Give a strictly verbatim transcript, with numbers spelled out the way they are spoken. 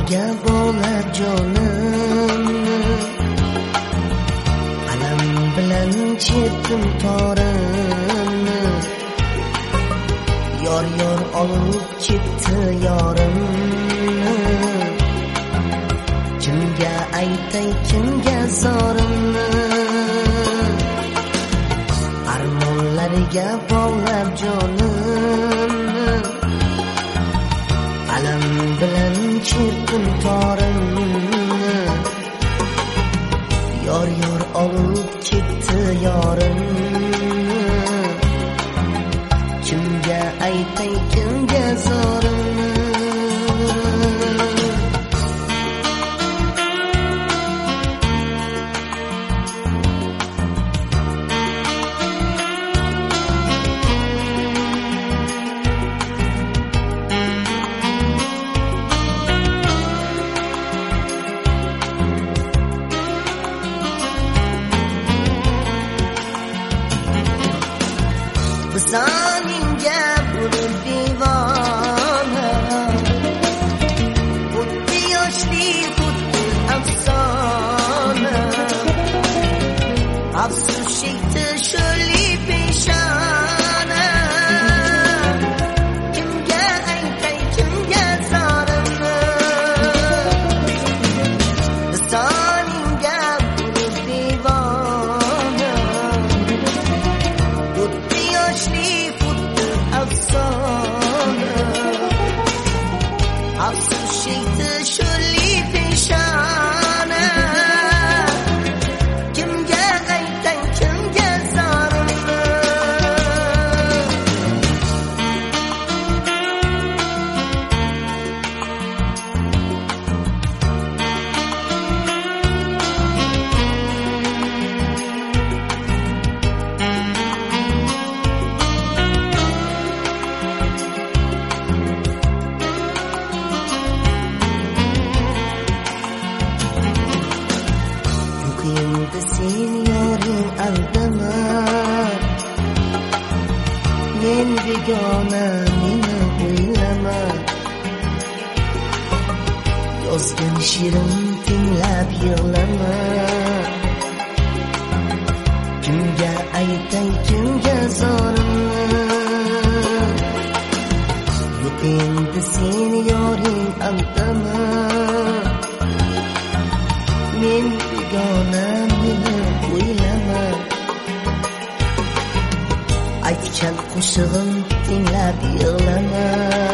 Armonlarga bog'lab jonimni, alam bilan chertdim torimni. Yor yor olib ketdi yorimni. Kimga aytay, kimga zorimni? Armonlarga bog'lab jonimni, alam bilan chertdim torimni. Yor yor olib ketdi yorimni. Kimga aytay, kimga zorimni? Bizoningga bo'lib divona, xuddi yoshli, xuddi afsona. Afsus chekdi sho'rli peshona. Kimga aytay, kimga zorimni? Bizoningga bo'lib divona, xuddi yoshli, xuddi afsona. Afsus chekdi sho'rli peshona. Kimga aytay, kimga zorimni? Endi sen yoring aldama, men begona, meni o'ylama. Yozgan she'rim tinglab yig'lama. Kimga aytay, kimga zorimni? Yo'q endi sen yoring aldama, men begona, meni o'ylama. Aytgan qo'shig'im tinglab yig'lama.